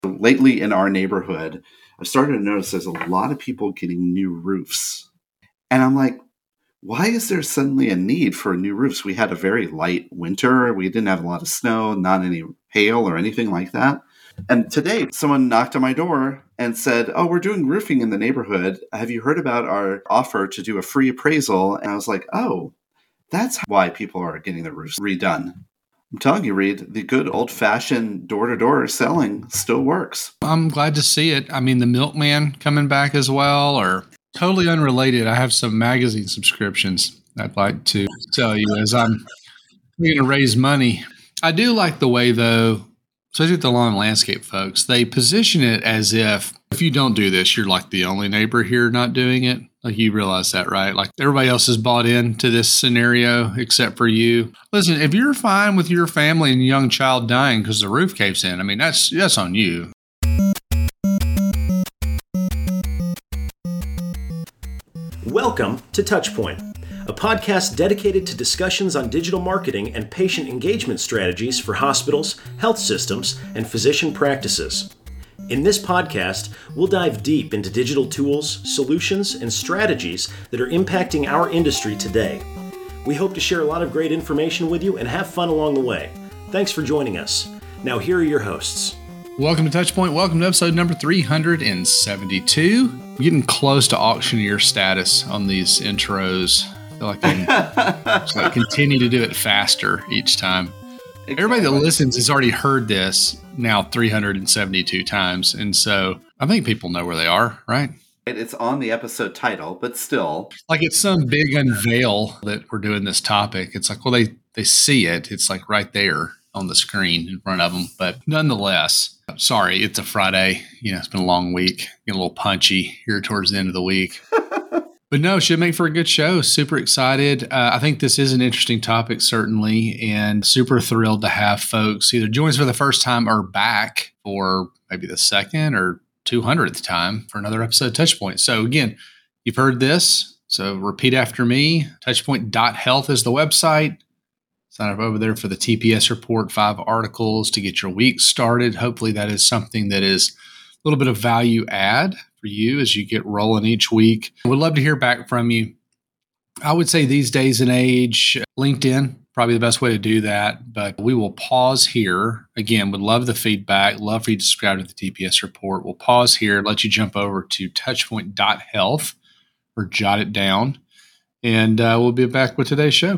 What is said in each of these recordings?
Lately in our neighborhood, I've started to notice there's a lot of people getting new roofs. And I'm like, why is there suddenly a need for new roofs? We had a very light winter. We didn't have a lot of snow, not any hail or anything like that. And today, someone knocked on my door and said, "Oh, we're doing roofing in the neighborhood. Have you heard about our offer to do a free appraisal?" And I was like, "Oh, that's why people are getting their roofs redone." I'm telling you, Reed, the good old-fashioned door-to-door selling still works. I'm glad to see it. I mean, the milkman coming back as well, or totally unrelated. I have some magazine subscriptions I'd like to tell you as I'm going to raise money. I do like the way, though, especially with the lawn and landscape folks, they position it as if you don't do this, you're like the only neighbor here not doing it. Like, you realize that, right? Like, everybody else has bought into this scenario except for you. Listen, if you're fine with your family and young child dying because the roof caves in, I mean, that's on you. Welcome to Touchpoint, a podcast dedicated to discussions on digital marketing and patient engagement strategies for hospitals, health systems, and physician practices. In this podcast, we'll dive deep into digital tools, solutions, and strategies that are impacting our industry today. We hope to share a lot of great information with you and have fun along the way. Thanks for joining us. Now, here are your hosts. Welcome to Touchpoint. Welcome to episode number 372. I'm getting close to auctioneer status on these intros. I feel like I can continue to do it faster each time. Exactly. Everybody that listens has already heard this now 372 times. And so I think people know where they are, right? It's on the episode title, but still. Like, it's some big unveil that we're doing this topic. It's like, well, they see it. It's like right there on the screen in front of them. But nonetheless, sorry, it's a Friday. It's been a long week. Getting a little punchy here towards the end of the week. But no, should make for a good show. Super excited. I think this is an interesting topic, certainly, and super thrilled to have folks either join us for the first time or back for maybe the second or 200th time for another episode of Touchpoint. So again, you've heard this, so repeat after me. Touchpoint.health is the website. Sign up over there for the TPS report, 5 articles to get your week started. Hopefully that is something that is a little bit of value add for you as you get rolling each week. We'd love to hear back from you. I would say these days and age, LinkedIn, probably the best way to do that. But we will pause here. Again, would love the feedback. Love for you to subscribe to the TPS report. We'll pause here, let you jump over to touchpoint.health or jot it down. And we'll be back with today's show.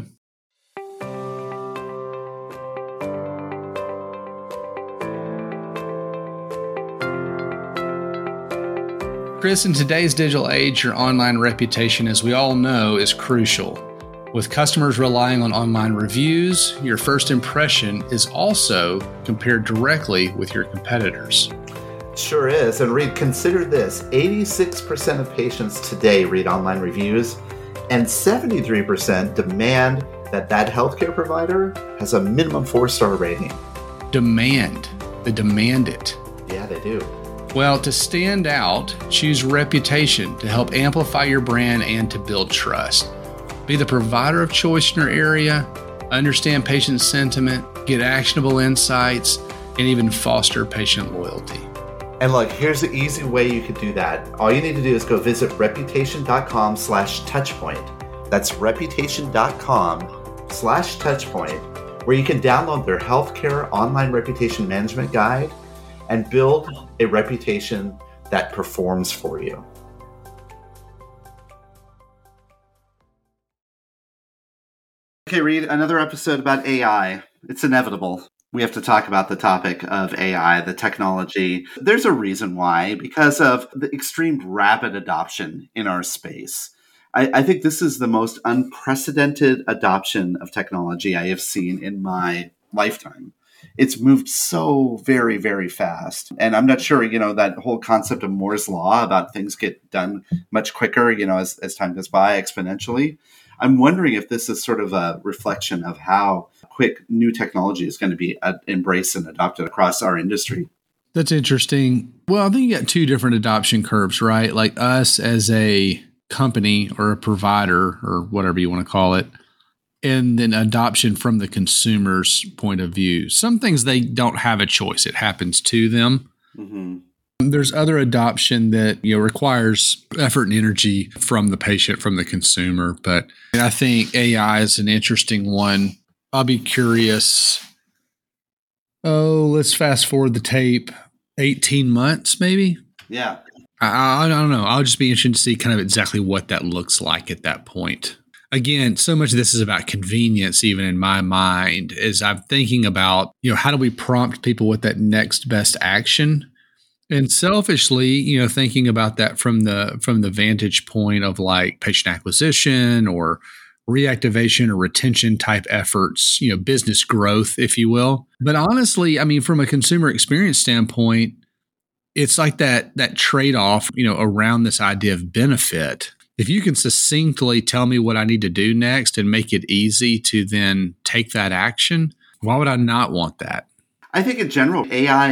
Chris, in today's digital age, your online reputation, as we all know, is crucial. With customers relying on online reviews, your first impression is also compared directly with your competitors. Sure is. And Reed, consider this. 86% of patients today read online reviews, and 73% demand that healthcare provider has a minimum 4-star rating. Demand. They demand it. Yeah, they do. Well, to stand out, choose reputation to help amplify your brand and to build trust. Be the provider of choice in your area, understand patient sentiment, get actionable insights, and even foster patient loyalty. And look, here's the easy way you could do that. All you need to do is go visit reputation.com/touchpoint. That's reputation.com/touchpoint, where you can download their healthcare online reputation management guide and build a reputation that performs for you. Okay, Reed, another episode about AI. It's inevitable. We have to talk about the topic of AI, the technology. There's a reason why, because of the extreme rapid adoption in our space. I think this is the most unprecedented adoption of technology I have seen in my lifetime. It's moved so very, very fast. And I'm not sure, that whole concept of Moore's Law about things get done much quicker, as time goes by exponentially. I'm wondering if this is sort of a reflection of how quick new technology is going to be embraced and adopted across our industry. That's interesting. Well, I think you got 2 different adoption curves, right? Like us as a company or a provider or whatever you want to call it, and then adoption from the consumer's point of view. Some things they don't have a choice. It happens to them. Mm-hmm. There's other adoption that requires effort and energy from the patient, from the consumer. But I think AI is an interesting one. I'll be curious. Oh, let's fast forward the tape 18 months, maybe. Yeah. I don't know. I'll just be interested to see kind of exactly what that looks like at that point. Again, so much of this is about convenience, even in my mind, as I'm thinking about, how do we prompt people with that next best action? And selfishly, thinking about that from the vantage point of like patient acquisition or reactivation or retention type efforts, business growth, if you will. But honestly, I mean, from a consumer experience standpoint, it's like that trade-off, around this idea of benefit. If you can succinctly tell me what I need to do next and make it easy to then take that action, why would I not want that? I think in general, AI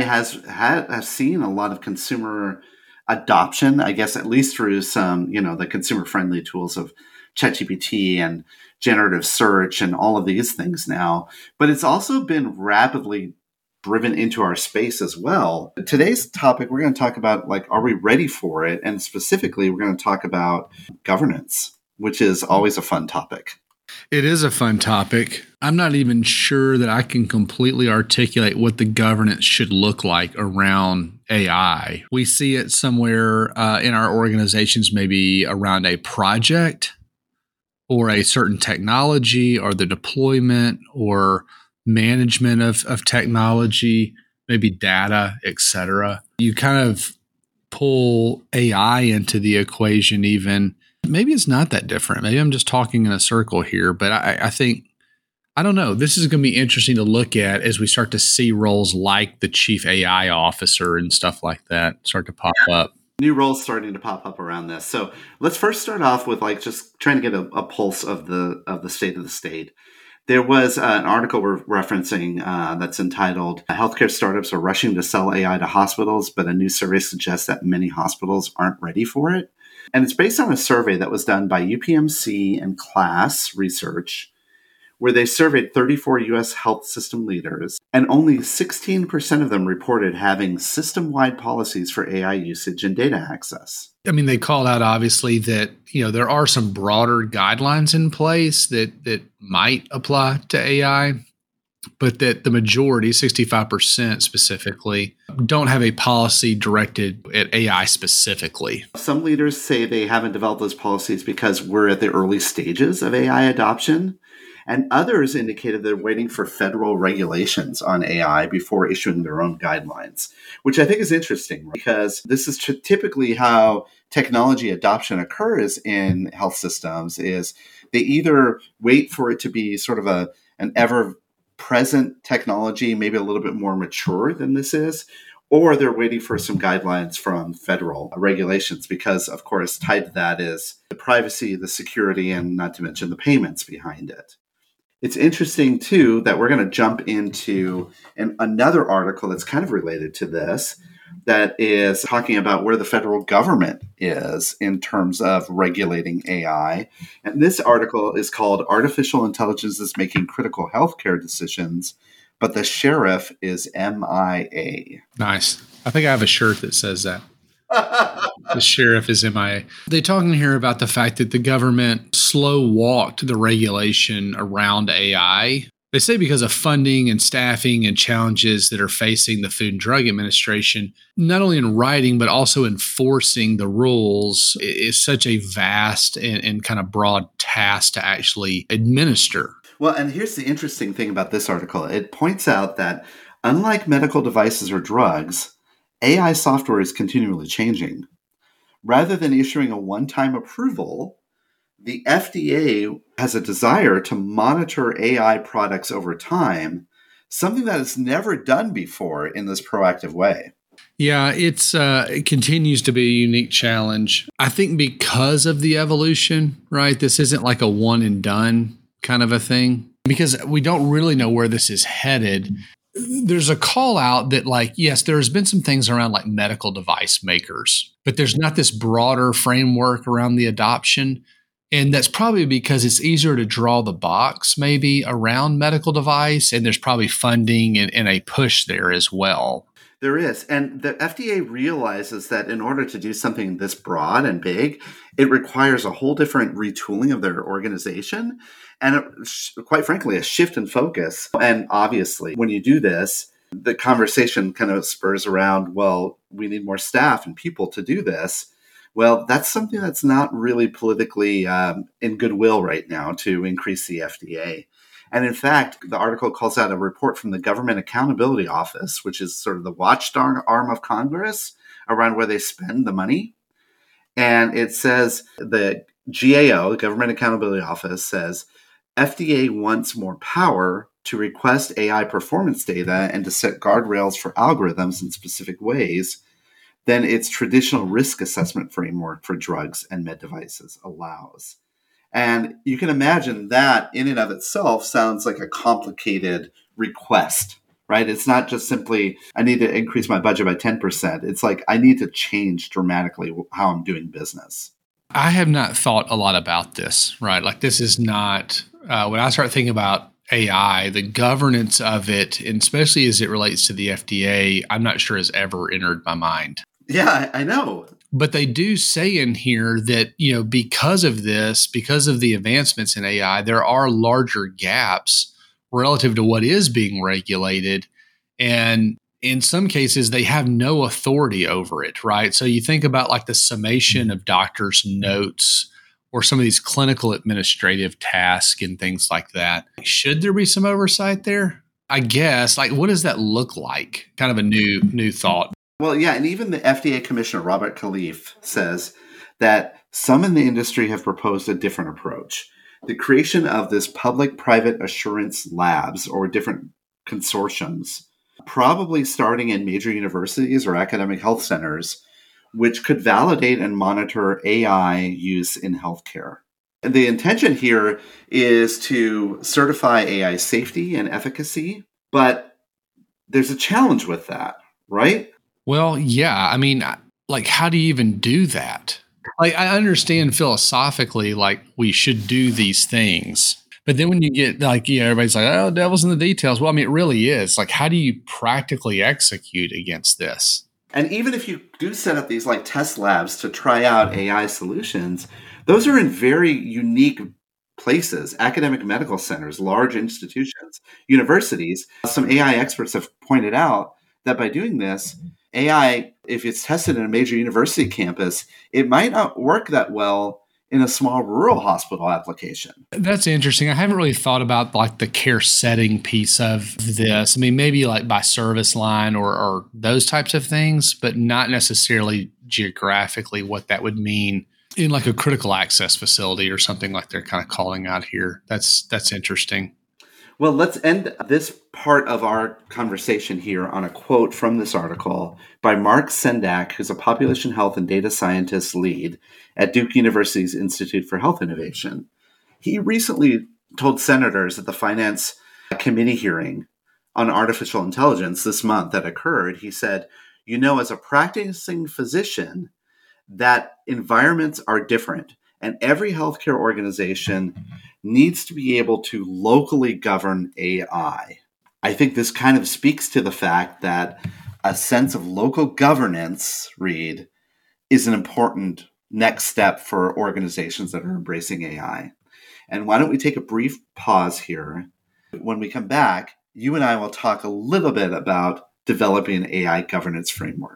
has seen a lot of consumer adoption, I guess, at least through some, the consumer-friendly tools of ChatGPT and generative search and all of these things now. But it's also been rapidly driven into our space as well. Today's topic, we're going to talk about, are we ready for it? And specifically, we're going to talk about governance, which is always a fun topic. It is a fun topic. I'm not even sure that I can completely articulate what the governance should look like around AI. We see it somewhere in our organizations, maybe around a project or a certain technology or the deployment or management of technology, maybe data, et cetera. You kind of pull AI into the equation even. Maybe it's not that different. Maybe I'm just talking in a circle here, but I think, I don't know. This is going to be interesting to look at as we start to see roles like the chief AI officer and stuff like that start to pop up. New roles starting to pop up around this. So let's first start off with just trying to get a pulse of the state of the state. There was an article we're referencing that's entitled "Healthcare Startups Are Rushing to Sell AI to Hospitals, but a new survey suggests that many hospitals aren't ready for it." And it's based on a survey that was done by UPMC and Class Research, where they surveyed 34 U.S. health system leaders, and only 16% of them reported having system-wide policies for AI usage and data access. I mean, they called out, obviously, that there are some broader guidelines in place that might apply to AI, but that the majority, 65% specifically, don't have a policy directed at AI specifically. Some leaders say they haven't developed those policies because we're at the early stages of AI adoption. And others indicated they're waiting for federal regulations on AI before issuing their own guidelines, which I think is interesting because this is typically how technology adoption occurs in health systems. Is they either wait for it to be sort of an ever-present technology, maybe a little bit more mature than this is, or they're waiting for some guidelines from federal regulations because, of course, tied to that is the privacy, the security, and not to mention the payments behind it. It's interesting, too, that we're going to jump into another article that's kind of related to this, that is talking about where the federal government is in terms of regulating AI. And this article is called "Artificial Intelligence is Making Critical Healthcare Decisions, but the Sheriff is MIA." Nice. I think I have a shirt that says that. The sheriff is MIA. They're talking here about the fact that the government slow-walked the regulation around AI. They say because of funding and staffing and challenges that are facing the Food and Drug Administration, not only in writing, but also enforcing the rules is such a vast and kind of broad task to actually administer. Well, and here's the interesting thing about this article. It points out that unlike medical devices or drugs, AI software is continually changing. Rather than issuing a one-time approval, the FDA has a desire to monitor AI products over time, something that is never done before in this proactive way. Yeah, it continues to be a unique challenge. I think because of the evolution, right? This isn't like a one and done kind of a thing because we don't really know where this is headed. There's a call out that yes, there's been some things around like medical device makers, but there's not this broader framework around the adoption. And that's probably because it's easier to draw the box maybe around medical device. And there's probably funding and a push there as well. There is. And the FDA realizes that in order to do something this broad and big, it requires a whole different retooling of their organization and, quite frankly, a shift in focus. And obviously, when you do this, the conversation kind of spurs around, well, we need more staff and people to do this. Well, that's something that's not really politically in goodwill right now to increase the FDA. And in fact, the article calls out a report from the Government Accountability Office, which is sort of the watchdog arm of Congress around where they spend the money. And it says the GAO, the Government Accountability Office, says FDA wants more power to request AI performance data and to set guardrails for algorithms in specific ways than its traditional risk assessment framework for drugs and med devices allows. And you can imagine that in and of itself sounds like a complicated request, right? It's not just simply, I need to increase my budget by 10%. It's like, I need to change dramatically how I'm doing business. I have not thought a lot about this, right? Like this is not, when I start thinking about AI, the governance of it, and especially as it relates to the FDA, I'm not sure has ever entered my mind. Yeah, I know. But they do say in here that, because of this, because of the advancements in AI, there are larger gaps relative to what is being regulated. And in some cases, they have no authority over it, right? So you think about like the summation of doctors' notes or some of these clinical administrative tasks and things like that. Should there be some oversight there? I guess, like, what does that look like? Kind of a new thought. Well, yeah, and even the FDA Commissioner, Robert Califf, says that some in the industry have proposed a different approach. The creation of this public-private assurance labs or different consortiums, probably starting in major universities or academic health centers, which could validate and monitor AI use in healthcare. And the intention here is to certify AI safety and efficacy, but there's a challenge with that, right? Well, yeah. I mean, like, how do you even do that? Like, I understand philosophically, like, we should do these things. But then when you get, like, everybody's like, oh, devil's in the details. Well, I mean, it really is. Like, how do you practically execute against this? And even if you do set up these, like, test labs to try out AI solutions, those are in very unique places, academic medical centers, large institutions, universities. Some AI experts have pointed out that by doing this, AI, if it's tested in a major university campus, it might not work that well in a small rural hospital application. That's interesting. I haven't really thought about like the care setting piece of this. I mean, maybe like by service line or those types of things, but not necessarily geographically what that would mean in like a critical access facility or something like they're kind of calling out here. That's interesting. Well, let's end this part of our conversation here on a quote from this article by Mark Sendak, who's a population health and data scientist lead at Duke University's Institute for Health Innovation. He recently told senators at the Finance Committee hearing on artificial intelligence this month that occurred, he said, as a practicing physician, that environments are different. And every healthcare organization needs to be able to locally govern AI. I think this kind of speaks to the fact that a sense of local governance, Reed, is an important next step for organizations that are embracing AI. And why don't we take a brief pause here? When we come back, you and I will talk a little bit about developing an AI governance framework.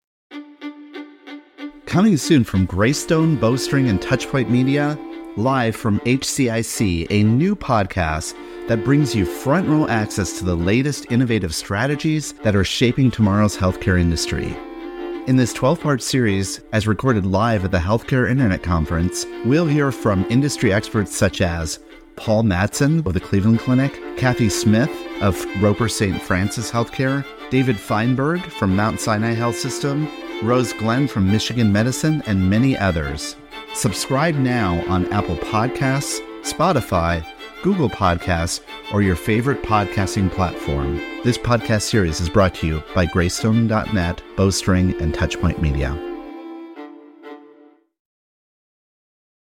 Coming soon from Greystone, Bowstring, and Touchpoint Media, live from HCIC, a new podcast that brings you front row access to the latest innovative strategies that are shaping tomorrow's healthcare industry. In this 12-part series, as recorded live at the Healthcare Internet Conference, we'll hear from industry experts such as Paul Mattson of the Cleveland Clinic, Kathy Smith of Roper St. Francis Healthcare, David Feinberg from Mount Sinai Health System, Rose Glenn from Michigan Medicine, and many others. Subscribe now on Apple Podcasts, Spotify, Google Podcasts, or your favorite podcasting platform. This podcast series is brought to you by Greystone.net, Bowstring, and Touchpoint Media.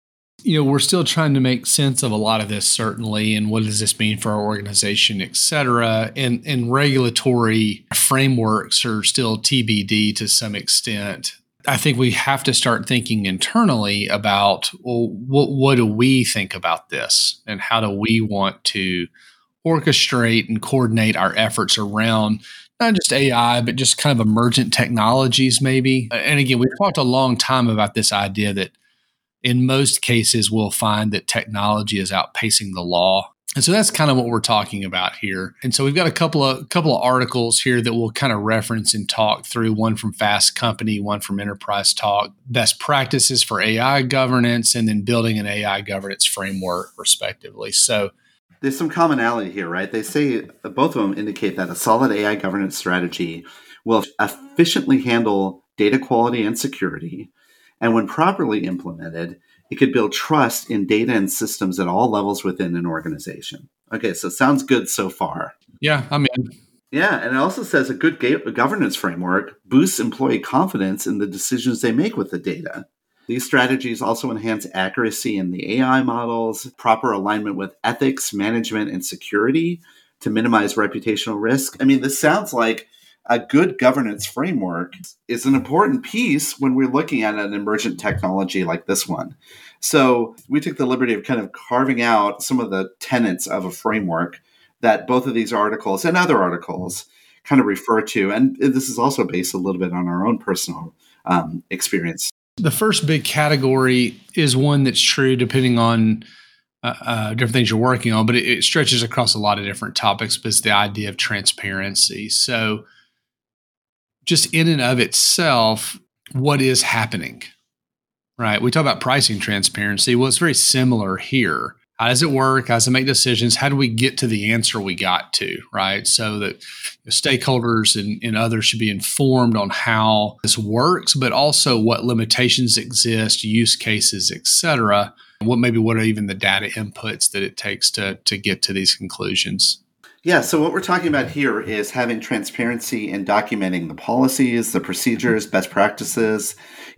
We're still trying to make sense of a lot of this, certainly, and what does this mean for our organization, et cetera. And regulatory frameworks are still TBD to some extent. I think we have to start thinking internally about, well, what do we think about this? And how do we want to orchestrate and coordinate our efforts around not just AI, but just kind of emergent technologies, maybe? And again, we've talked a long time about this idea that in most cases, we'll find that technology is outpacing the law. And so that's kind of what we're talking about here. And so we've got a couple of articles here that we'll kind of reference and talk through, one from Fast Company, one from Enterprise Talk, best practices for AI governance, and then building an AI governance framework, respectively. So there's some commonality here, right? They say both of them indicate that a solid AI governance strategy will efficiently handle data quality and security. And when properly implemented, it could build trust in data and systems at all levels within an organization. Okay, so it sounds good so far. Yeah, I mean. Yeah, and it also says a good governance framework boosts employee confidence in the decisions they make with the data. These strategies also enhance accuracy in the AI models, proper alignment with ethics, management, and security to minimize reputational risk. I mean, this sounds like a good governance framework is an important piece when we're looking at an emergent technology like this one. So we took the liberty of kind of carving out some of the tenets of a framework that both of these articles and other articles kind of refer to. And this is also based a little bit on our own personal experience. The first big category is one that's true depending on different things you're working on, but it stretches across a lot of different topics, but it's the idea of transparency. So just in and of itself, what is happening, right? We talk about pricing transparency. Well, it's very similar here. How does it work? How does it make decisions? How do we get to the answer we got to, right? So that stakeholders and others should be informed on how this works, but also what limitations exist, use cases, et cetera. What are even the data inputs that it takes to get to these conclusions? Yeah, so what we're talking about here is having transparency and documenting the policies, the procedures, best practices,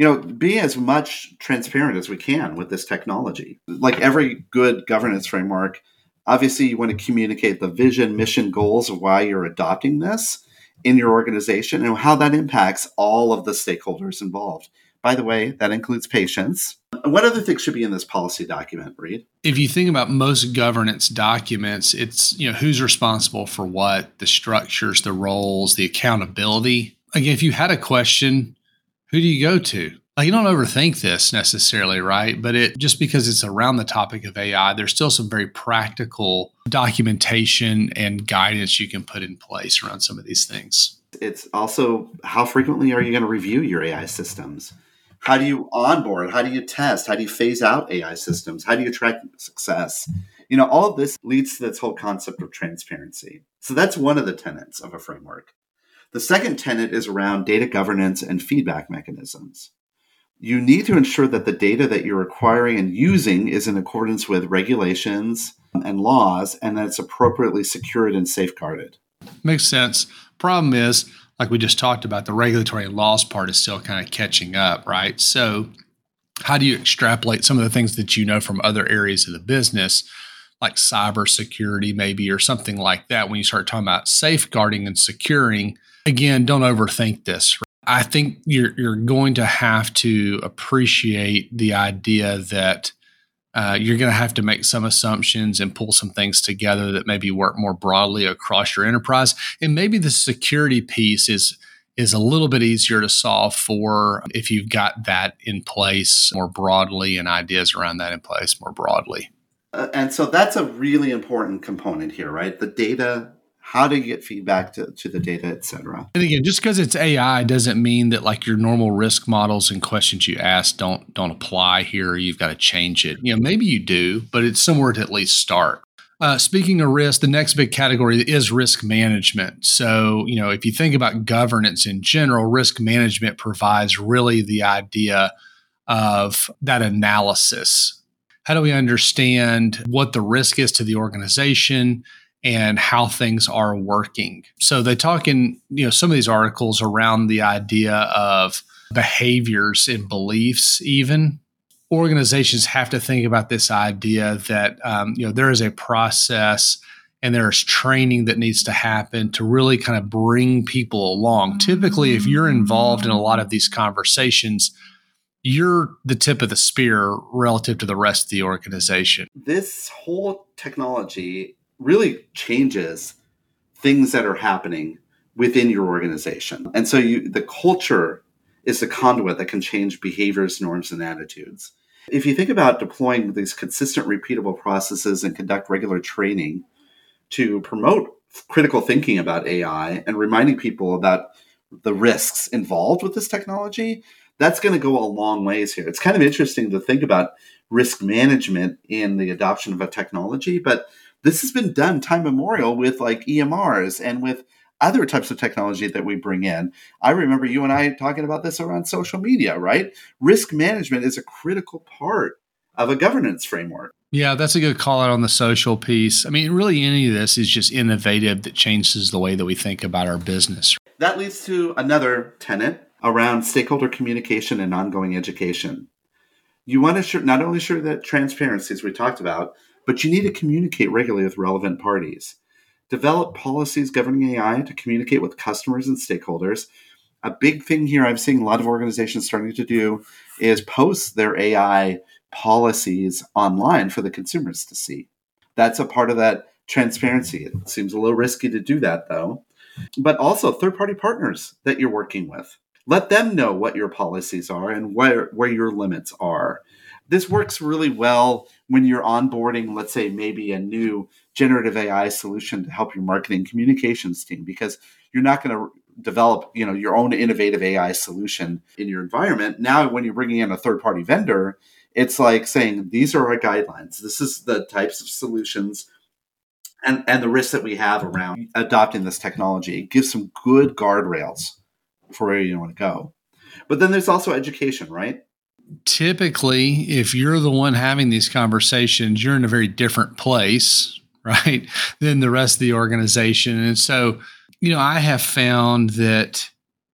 be as much transparent as we can with this technology. Like every good governance framework, obviously you want to communicate the vision, mission, goals of why you're adopting this in your organization and how that impacts all of the stakeholders involved. By the way, that includes patients. What other things should be in this policy document, Reed? If you think about most governance documents, it's who's responsible for what, the structures, the roles, the accountability. Again, if you had a question, who do you go to? You don't overthink this necessarily, right? But just because it's around the topic of AI, there's still some very practical documentation and guidance you can put in place around some of these things. It's also how frequently are you going to review your AI systems? How do you onboard? How do you test? How do you phase out AI systems? How do you track success? All of this leads to this whole concept of transparency. So that's one of the tenets of a framework. The second tenet is around data governance and feedback mechanisms. You need to ensure that the data that you're acquiring and using is in accordance with regulations and laws, and that it's appropriately secured and safeguarded. Makes sense. Problem is, like we just talked about, the regulatory and laws part is still kind of catching up, right? So how do you extrapolate some of the things that you know from other areas of the business, like cybersecurity maybe, or something like that, when you start talking about safeguarding and securing? Again, don't overthink this. I think you're going to have to appreciate the idea that you're going to have to make some assumptions and pull some things together that maybe work more broadly across your enterprise. And maybe the security piece is a little bit easier to solve for if you've got that in place more broadly and ideas around that in place more broadly. And so that's a really important component here, right? The data, how to get feedback to the data, et cetera. And again, just because it's AI doesn't mean that your normal risk models and questions you ask don't apply here. You've got to change it. Maybe you do, but it's somewhere to at least start. Speaking of risk, the next big category is risk management. So, if you think about governance in general, risk management provides really the idea of that analysis. How do we understand what the risk is to the organization and how things are working? So they talk in some of these articles around the idea of behaviors and beliefs even, organizations have to think about this idea that there is a process and there's training that needs to happen to really kind of bring people along. Typically, if you're involved in a lot of these conversations, you're the tip of the spear relative to the rest of the organization. This whole technology really changes things that are happening within your organization. And so the culture is the conduit that can change behaviors, norms, and attitudes. If you think about deploying these consistent, repeatable processes and conduct regular training to promote critical thinking about AI and reminding people about the risks involved with this technology, that's going to go a long ways here. It's kind of interesting to think about risk management in the adoption of a technology, but this has been done time immemorial with like EMRs and with other types of technology that we bring in. I remember you and I talking about this around social media, right? Risk management is a critical part of a governance framework. Yeah, that's a good call out on the social piece. I mean, really any of this is just innovative that changes the way that we think about our business. That leads to another tenet around stakeholder communication and ongoing education. You want to not only ensure that transparency, as we talked about, but you need to communicate regularly with relevant parties. Develop policies governing AI to communicate with customers and stakeholders. A big thing here I'm seeing a lot of organizations starting to do is post their AI policies online for the consumers to see. That's a part of that transparency. It seems a little risky to do that, though. But also third-party partners that you're working with. Let them know what your policies are and where your limits are. This works really well when you're onboarding, let's say, maybe a new generative AI solution to help your marketing communications team, because you're not going to develop, your own innovative AI solution in your environment. Now, when you're bringing in a third-party vendor, it's like saying, these are our guidelines. This is the types of solutions and the risks that we have around adopting this technology. It gives some good guardrails for where you want to go. But then there's also education, right? Typically, if you're the one having these conversations, you're in a very different place, right, than the rest of the organization. And so, I have found that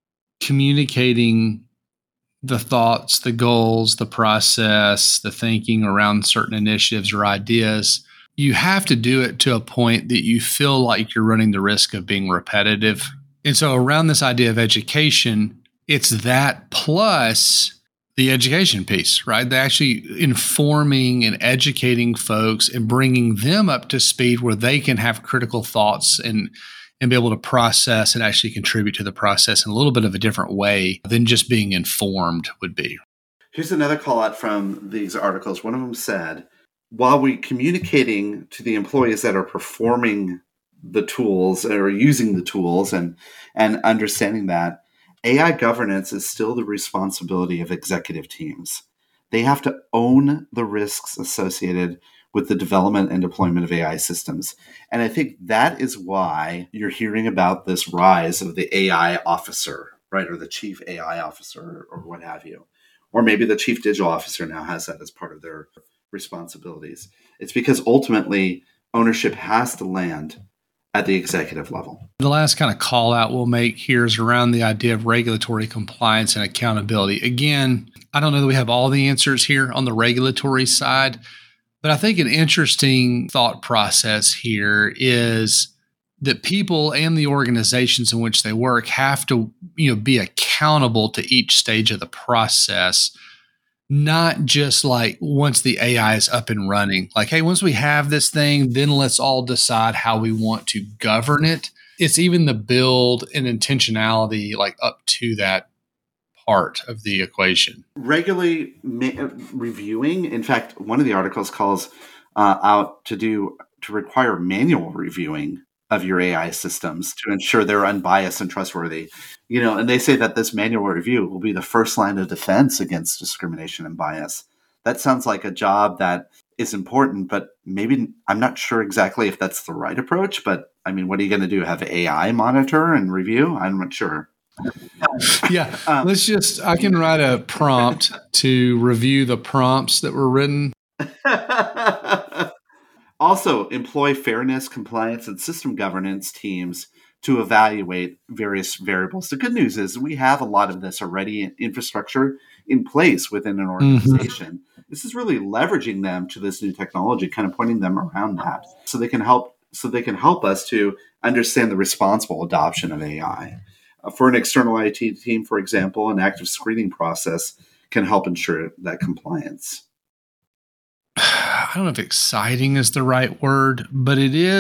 communicating the thoughts, the goals, the process, the thinking around certain initiatives or ideas, you have to do it to a point that you feel like you're running the risk of being repetitive. And so around this idea of education, it's that plus the education piece, right? They're actually informing and educating folks and bringing them up to speed where they can have critical thoughts and be able to process and actually contribute to the process in a little bit of a different way than just being informed would be. Here's another call out from these articles. One of them said, while we're communicating to the employees that are performing the tools or using the tools and understanding that, AI governance is still the responsibility of executive teams. They have to own the risks associated with the development and deployment of AI systems. And I think that is why you're hearing about this rise of the AI officer, right? Or the chief AI officer or what have you. Or maybe the chief digital officer now has that as part of their responsibilities. It's because ultimately ownership has to land at the executive level. The last kind of call out we'll make here is around the idea of regulatory compliance and accountability. Again, I don't know that we have all the answers here on the regulatory side, but I think an interesting thought process here is that people and the organizations in which they work have to, be accountable to each stage of the process. Not just like once the AI is up and running, like, hey, once we have this thing, then let's all decide how we want to govern it. It's even the build and intentionality like up to that part of the equation. Regularly reviewing. In fact, one of the articles calls out to require manual reviewing of your AI systems to ensure they're unbiased and trustworthy. And they say that this manual review will be the first line of defense against discrimination and bias. That sounds like a job that is important, but maybe I'm not sure exactly if that's the right approach. But I mean, what are you going to do? Have AI monitor and review? I'm not sure. Yeah, I can write a prompt to review the prompts that were written. Also, employ fairness, compliance, and system governance teams to evaluate various variables. The good news is we have a lot of this already in infrastructure in place within an organization. This is really leveraging them to this new technology, kind of pointing them around that so they can help us to understand the responsible adoption of AI. For an external IT team, for example, an active screening process can help ensure that compliance. I don't know if exciting is the right word, but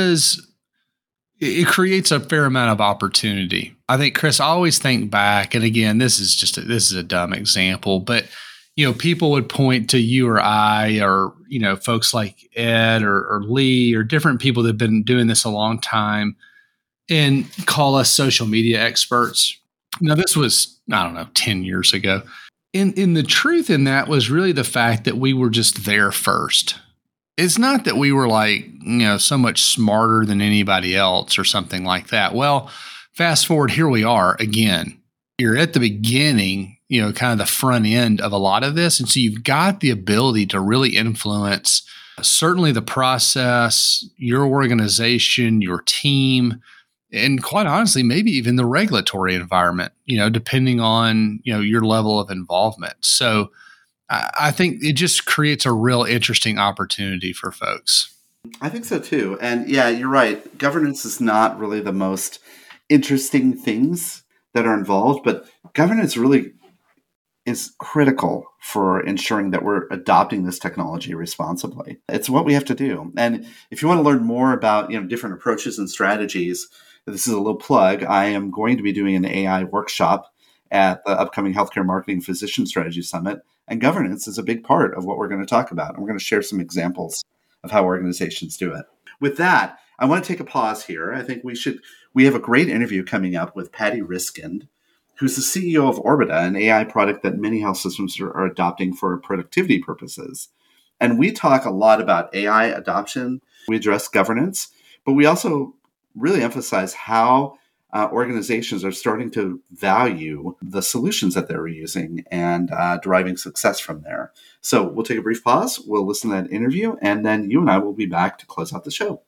it creates a fair amount of opportunity. I think, Chris, I always think back, and again, this is a dumb example, but people would point to you or I, or folks like Ed or Lee, or different people that have been doing this a long time, and call us social media experts. Now, this was, I don't know, 10 years ago. And the truth in that was really the fact that we were just there first. It's not that we were so much smarter than anybody else or something like that. Well, fast forward, here we are again. You're at the beginning, kind of the front end of a lot of this. And so you've got the ability to really influence certainly the process, your organization, your team, and quite honestly, maybe even the regulatory environment, depending on, your level of involvement. So I think it just creates a real interesting opportunity for folks. I think so too. And yeah, you're right. Governance is not really the most interesting things that are involved, but governance really is critical for ensuring that we're adopting this technology responsibly. It's what we have to do. And if you want to learn more about, different approaches and strategies, this is a little plug. I am going to be doing an AI workshop at the upcoming Healthcare Marketing Physician Strategy Summit. And governance is a big part of what we're going to talk about. And we're going to share some examples of how organizations do it. With that, I want to take a pause here. I think we have a great interview coming up with Patty Riskind, who's the CEO of Orbita, an AI product that many health systems are adopting for productivity purposes. And we talk a lot about AI adoption. We address governance, but we also really emphasize how organizations are starting to value the solutions that they're using and deriving success from there. So we'll take a brief pause. We'll listen to that interview, and then you and I will be back to close out the show.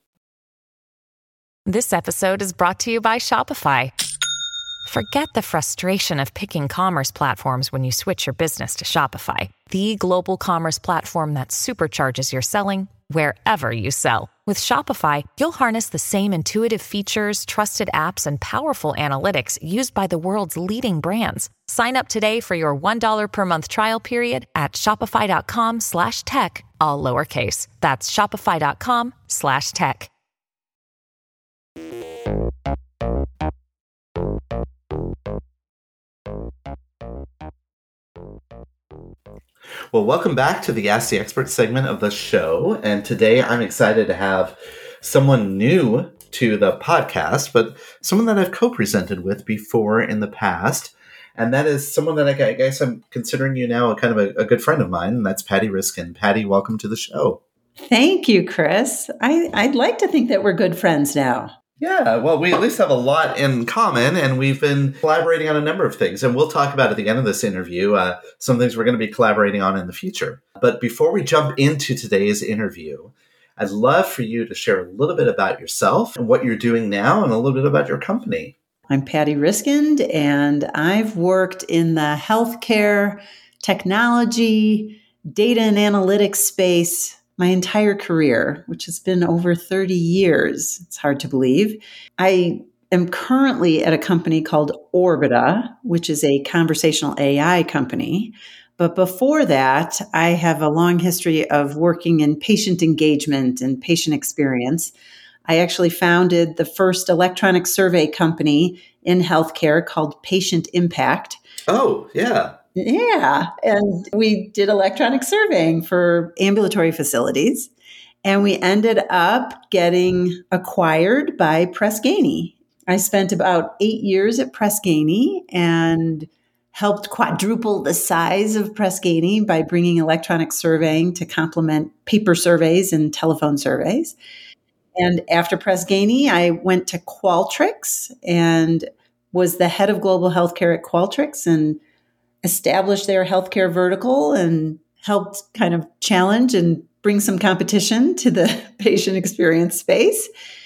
This episode is brought to you by Shopify. Forget the frustration of picking commerce platforms when you switch your business to Shopify, the global commerce platform that supercharges your selling wherever you sell. With Shopify, you'll harness the same intuitive features, trusted apps, and powerful analytics used by the world's leading brands. Sign up today for your $1 per month trial period at shopify.com/tech, all lowercase. That's shopify.com/tech. Well, welcome back to the Ask the Expert segment of the show. And today I'm excited to have someone new to the podcast, but someone that I've co-presented with before in the past. And that is someone that I guess I'm considering you now kind of a good friend of mine, and that's Patty Riskind. Patty, welcome to the show. Thank you, Chris. I'd like to think that we're good friends now. Yeah, well, we at least have a lot in common, and we've been collaborating on a number of things. And we'll talk about at the end of this interview some things we're going to be collaborating on in the future. But before we jump into today's interview, I'd love for you to share a little bit about yourself and what you're doing now and a little bit about your company. I'm Patty Riskind, and I've worked in the healthcare, technology, data and analytics space my entire career, which has been over 30 years. It's hard to believe. I am currently at a company called Orbita, which is a conversational AI company. But before that, I have a long history of working in patient engagement and patient experience. I actually founded the first electronic survey company in healthcare called Patient Impact. Oh, yeah. Yeah. And we did electronic surveying for ambulatory facilities. And we ended up getting acquired by Press Ganey. I spent about 8 years at Press Ganey and helped quadruple the size of Press Ganey by bringing electronic surveying to complement paper surveys and telephone surveys. And after Press Ganey, I went to Qualtrics and was the head of global healthcare at Qualtrics and established their healthcare vertical and helped kind of challenge and bring some competition to the patient experience space.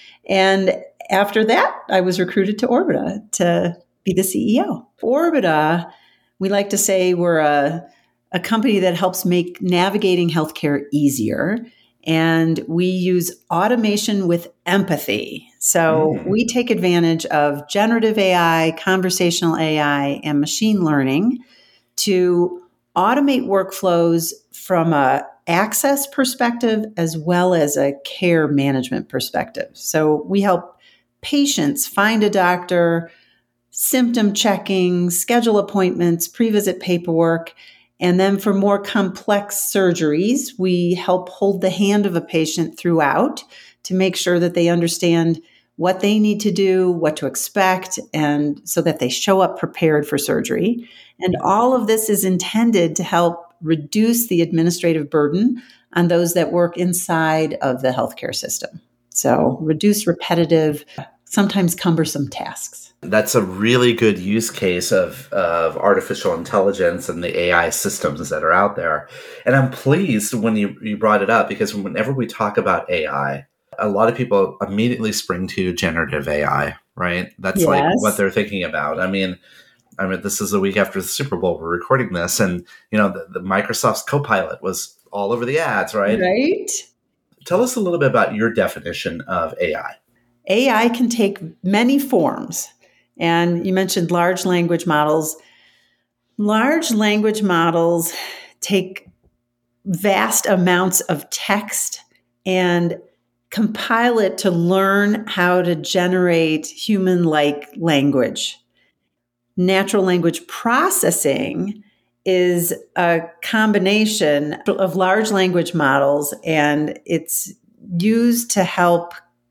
And after that, I was recruited to Orbita to be the CEO. Orbita, we like to say we're a a company that helps make navigating healthcare easier. And we use automation with empathy. So we take advantage of generative AI, conversational AI, and machine learning to automate workflows from a access perspective as well as a care management perspective. So we help patients find a doctor, symptom checking, schedule appointments, pre-visit paperwork. And then for more complex surgeries, we help hold the hand of a patient throughout to make sure that they understand what they need to do, what to expect, and so that they show up prepared for surgery. And all of this is intended to help reduce the administrative burden on those that work inside of the healthcare system. So reduce repetitive, sometimes cumbersome tasks. That's a really good use case of artificial intelligence and the AI systems that are out there. And I'm pleased when you brought it up, because whenever we talk about AI, a lot of people immediately spring to generative AI, right? That's like what they're thinking about. I mean, this is a week after the Super Bowl. We're recording this, and the Microsoft's Copilot was all over the ads, right? Right. Tell us a little bit about your definition of AI. AI can take many forms. And you mentioned large language models. Large language models take vast amounts of text and compile it to learn how to generate human-like language. Natural language processing is a combination of large language models, and it's used to help,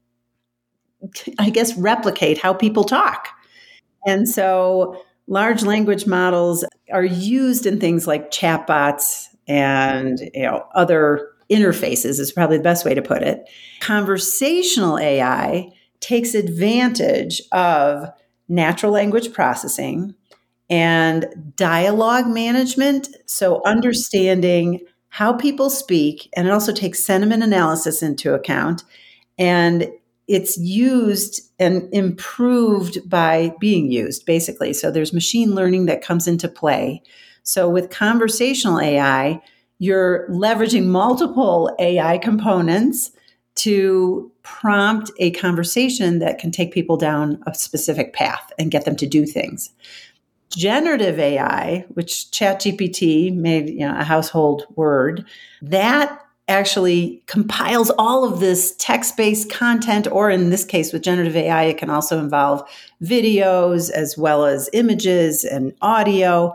I guess, replicate how people talk. And so large language models are used in things like chatbots and other interfaces is probably the best way to put it. Conversational AI takes advantage of natural language processing and dialogue management. So understanding how people speak, and it also takes sentiment analysis into account. And it's used and improved by being used, basically. So there's machine learning that comes into play. So with conversational AI, you're leveraging multiple AI components to prompt a conversation that can take people down a specific path and get them to do things. Generative AI, which ChatGPT made a household word, that actually compiles all of this text-based content, or in this case with generative AI, it can also involve videos as well as images and audio.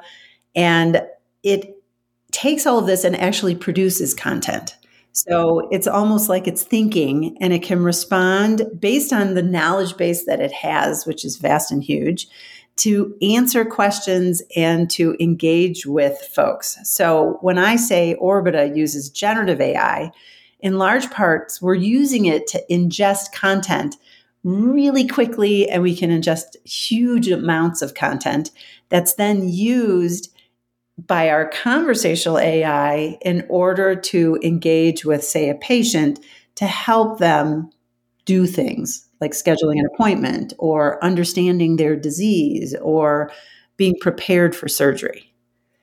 And it takes all of this and actually produces content. So it's almost like it's thinking, and it can respond based on the knowledge base that it has, which is vast and huge, to answer questions and to engage with folks. So when I say Orbita uses generative AI, in large parts, we're using it to ingest content really quickly, and we can ingest huge amounts of content that's then used by our conversational AI in order to engage with, say, a patient to help them do things like scheduling an appointment or understanding their disease or being prepared for surgery.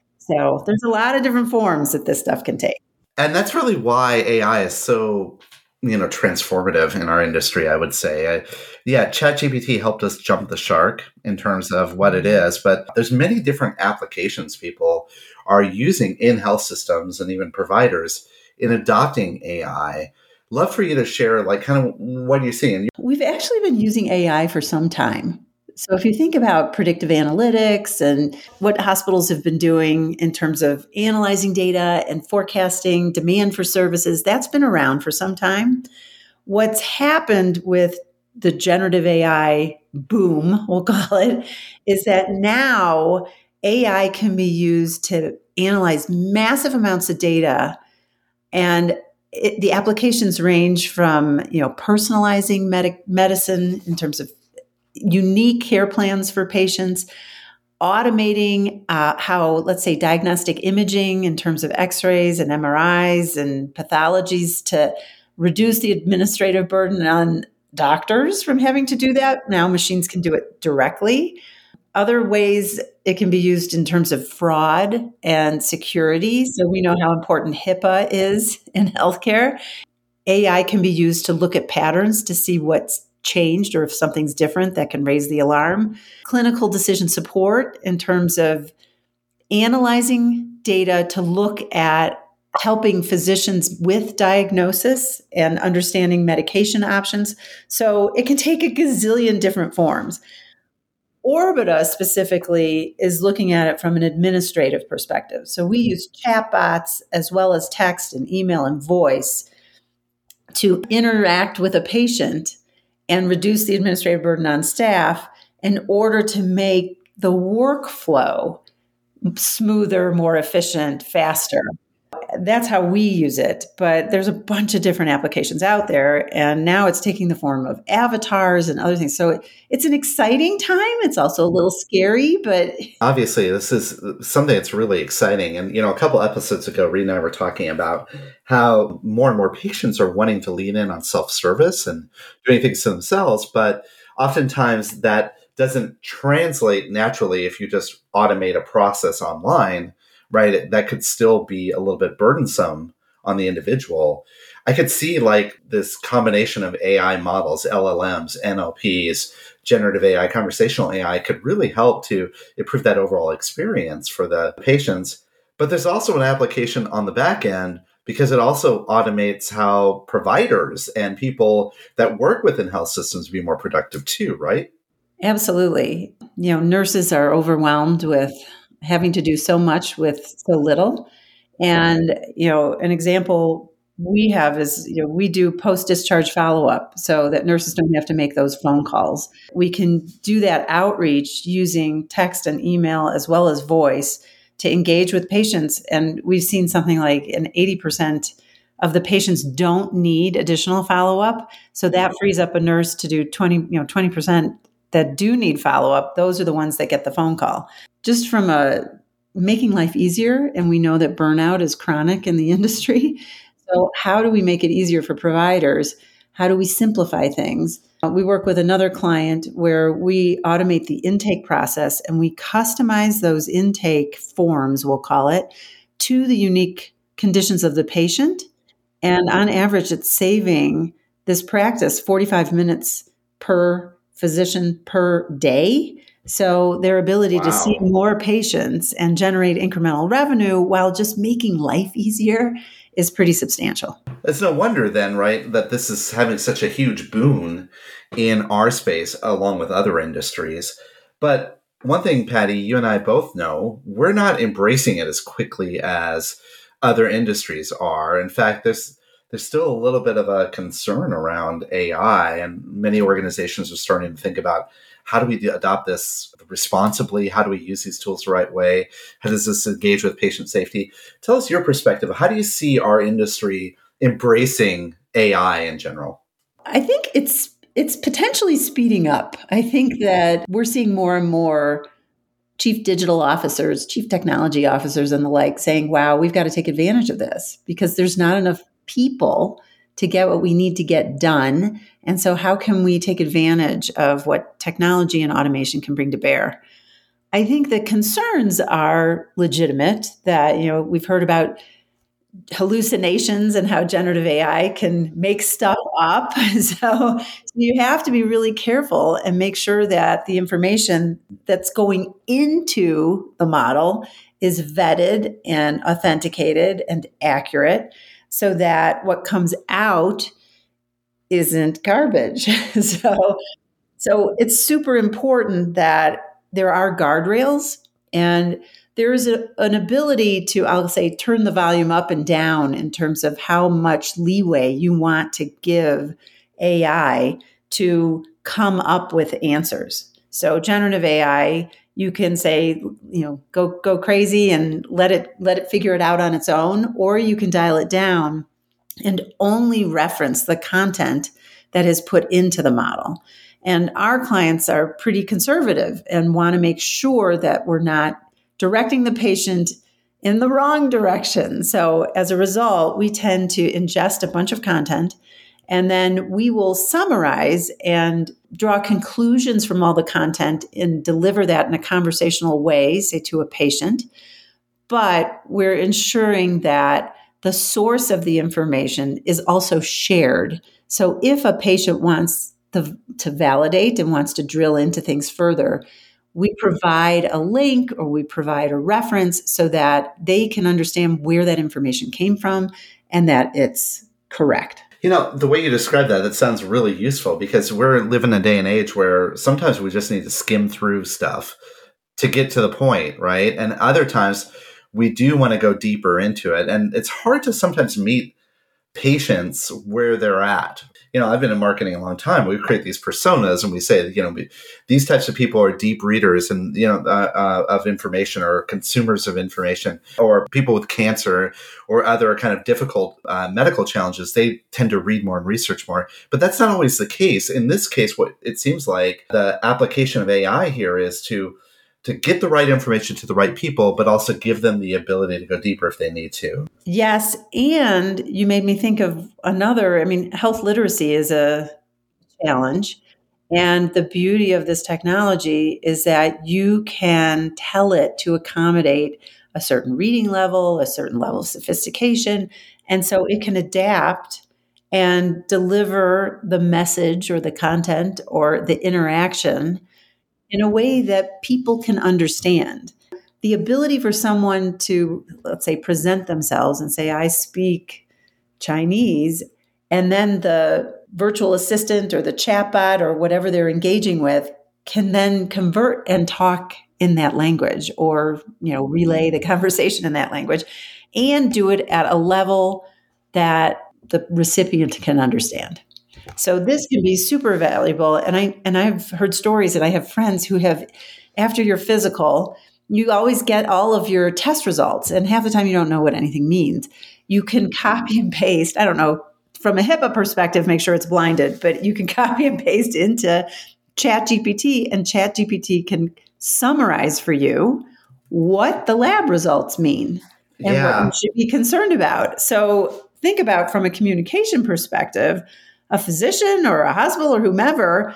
So there's a lot of different forms that this stuff can take. And that's really why AI is so, transformative in our industry, I would say. ChatGPT helped us jump the shark in terms of what it is, but there's many different applications people are using in health systems and even providers in adopting AI. Love for you to share, kind of what you're seeing. We've actually been using AI for some time. So if you think about predictive analytics and what hospitals have been doing in terms of analyzing data and forecasting demand for services, that's been around for some time. What's happened with the generative AI boom, we'll call it, is that now AI can be used to analyze massive amounts of data, and the applications range from personalizing medicine in terms of unique care plans for patients, automating how, let's say, diagnostic imaging in terms of x-rays and MRIs and pathologies to reduce the administrative burden on doctors from having to do that. Now machines can do it directly. Other ways it can be used in terms of fraud and security. So we know how important HIPAA is in healthcare. AI can be used to look at patterns to see what's changed or if something's different that can raise the alarm. Clinical decision support in terms of analyzing data to look at helping physicians with diagnosis and understanding medication options. So it can take a gazillion different forms. Orbita specifically is looking at it from an administrative perspective. So we use chatbots as well as text and email and voice to interact with a patient and reduce the administrative burden on staff in order to make the workflow smoother, more efficient, faster. That's how we use it. But there's a bunch of different applications out there. And now it's taking the form of avatars and other things. So it's an exciting time. It's also a little scary, but obviously this is something that's really exciting. And, a couple episodes ago, Reed and I were talking about how more and more patients are wanting to lean in on self-service and doing things to themselves. But oftentimes that doesn't translate naturally if you just automate a process online, right? That could still be a little bit burdensome on the individual. I could see like this combination of AI models, LLMs, NLPs, generative AI, conversational AI could really help to improve that overall experience for the patients. But there's also an application on the back end because it also automates how providers and people that work within health systems be more productive too, right? absolutely. Nurses are overwhelmed with having to do so much with so little. And, an example we have is, we do post-discharge follow-up so that nurses don't have to make those phone calls. We can do that outreach using text and email as well as voice to engage with patients. And we've seen something like an 80% of the patients don't need additional follow-up. So that frees up a nurse to do 20% that do need follow-up. Those are the ones that get the phone call. Just from making life easier, and we know that burnout is chronic in the industry. So how do we make it easier for providers? How do we simplify things? We work with another client where we automate the intake process and we customize those intake forms, we'll call it, to the unique conditions of the patient. And on average, it's saving this practice 45 minutes per physician per day. So their ability to see more patients and generate incremental revenue while just making life easier is pretty substantial. It's no wonder then, right, that this is having such a huge boon in our space along with other industries. But one thing, Patty, you and I both know, we're not embracing it as quickly as other industries are. In fact, there's still a little bit of a concern around AI, and many organizations are starting to think about how do we adopt this responsibly? How do we use these tools the right way? How does this engage with patient safety? Tell us your perspective. How do you see our industry embracing AI in general? I think it's potentially speeding up. I think that we're seeing more and more chief digital officers, chief technology officers and the like saying, wow, we've got to take advantage of this because there's not enough people to get what we need to get done. And so how can we take advantage of what technology and automation can bring to bear? I think the concerns are legitimate that, we've heard about hallucinations and how generative AI can make stuff up. So you have to be really careful and make sure that the information that's going into the model is vetted and authenticated and accurate so that what comes out isn't garbage. So it's super important that there are guardrails and there is an ability to, I'll say, turn the volume up and down in terms of how much leeway you want to give AI to come up with answers. So generative AI, you can say, go crazy and let it figure it out on its own, or you can dial it down and only reference the content that is put into the model. And our clients are pretty conservative and want to make sure that we're not directing the patient in the wrong direction. So as a result, we tend to ingest a bunch of content And then we will summarize and draw conclusions from all the content and deliver that in a conversational way, say to a patient. But we're ensuring that the source of the information is also shared. So if a patient wants to validate and wants to drill into things further, we provide a link or we provide a reference so that they can understand where that information came from and that it's correct. The way you describe that sounds really useful because we're living in a day and age where sometimes we just need to skim through stuff to get to the point, right? And other times we do want to go deeper into it. And it's hard to sometimes meet patients where they're at. I've been in marketing a long time. We create these personas and we say, these types of people are deep readers and, of information or consumers of information, or people with cancer or other kind of difficult medical challenges. They tend to read more and research more, but that's not always the case. In this case, what it seems like the application of AI here is to get the right information to the right people, but also give them the ability to go deeper if they need to. Yes. And you made me think of another, health literacy is a challenge. And the beauty of this technology is that you can tell it to accommodate a certain reading level, a certain level of sophistication. And so it can adapt and deliver the message or the content or the interaction in a way that people can understand. The ability for someone to, let's say, present themselves and say, I speak Chinese, and then the virtual assistant or the chatbot or whatever they're engaging with can then convert and talk in that language or, relay the conversation in that language and do it at a level that the recipient can understand. So this can be super valuable. And I've heard stories and I have friends who have, after your physical, you always get all of your test results. And half the time you don't know what anything means. You can copy and paste. I don't know, from a HIPAA perspective, make sure it's blinded, but you can copy and paste into ChatGPT and ChatGPT can summarize for you what the lab results mean and what you should be concerned about. So think about from a communication perspective, a physician or a hospital or whomever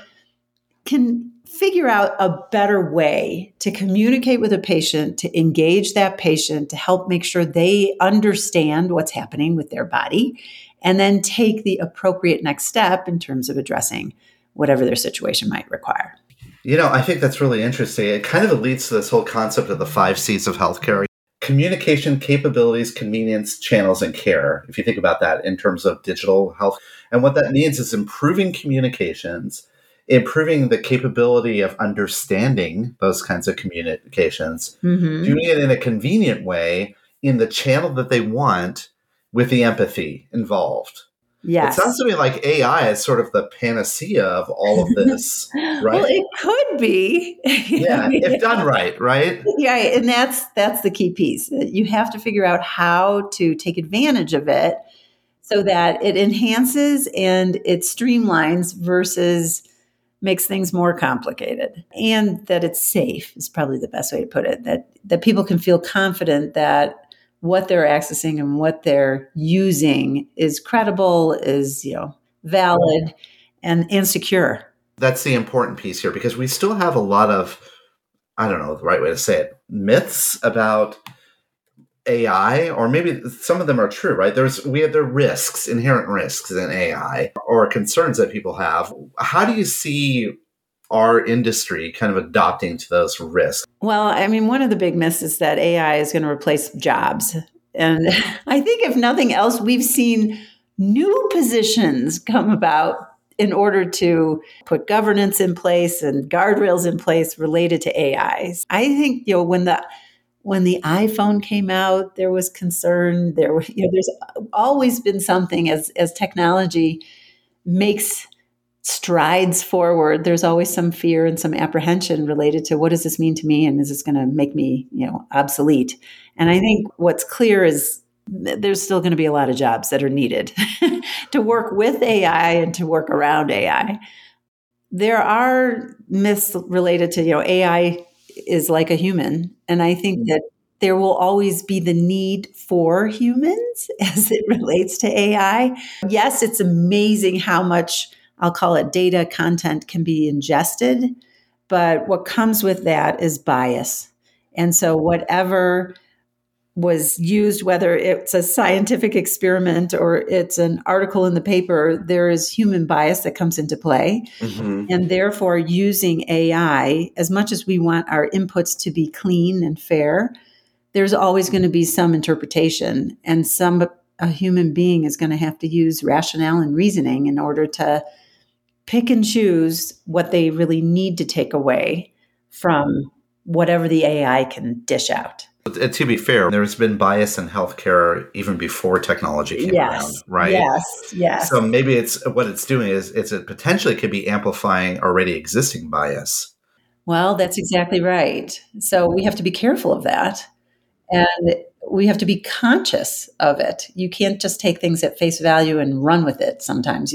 can figure out a better way to communicate with a patient, to engage that patient, to help make sure they understand what's happening with their body, and then take the appropriate next step in terms of addressing whatever their situation might require. I think that's really interesting. It kind of leads to this whole concept of the 5 C's of healthcare. Communication, capabilities, convenience, channels, and care. If you think about that in terms of digital health. And what that means is improving communications, improving the capability of understanding those kinds of communications, doing it in a convenient way in the channel that they want with the empathy involved. Yes. It sounds to me like AI is sort of the panacea of all of this, right? Well, it could be. Yeah, if done right? Yeah, and that's the key piece. You have to figure out how to take advantage of it so that it enhances and it streamlines versus makes things more complicated. And that it's safe is probably the best way to put it, that people can feel confident that what they're accessing and what they're using is credible, is, valid and secure. That's the important piece here because we still have a lot of, I don't know the right way to say it, myths about AI, or maybe some of them are true, right? We have the risks, inherent risks in AI or concerns that people have. How do you see our industry kind of adopting to those risks? Well, one of the big myths is that AI is going to replace jobs. And I think if nothing else, we've seen new positions come about in order to put governance in place and guardrails in place related to AI. I think, when the iPhone came out, there was concern. There's always been something as technology makes strides forward, there's always some fear and some apprehension related to what does this mean to me, and is this going to make me, obsolete? And I think what's clear is there's still going to be a lot of jobs that are needed to work with AI and to work around AI. There are myths related to, AI is like a human, and I think that there will always be the need for humans as it relates to AI. Yes, it's amazing how much, I'll call it data content, can be ingested, but what comes with that is bias. And so whatever was used, whether it's a scientific experiment or it's an article in the paper, there is human bias that comes into play. Mm-hmm. And therefore, using AI, as much as we want our inputs to be clean and fair, there's always going to be some interpretation, and a human being is going to have to use rationale and reasoning in order to pick and choose what they really need to take away from whatever the AI can dish out. To be fair, there's been bias in healthcare even before technology came around, right? Yes. So maybe what it's doing is it potentially could be amplifying already existing bias. Well, that's exactly right. So we have to be careful of that. And we have to be conscious of it. You can't just take things at face value and run with it sometimes.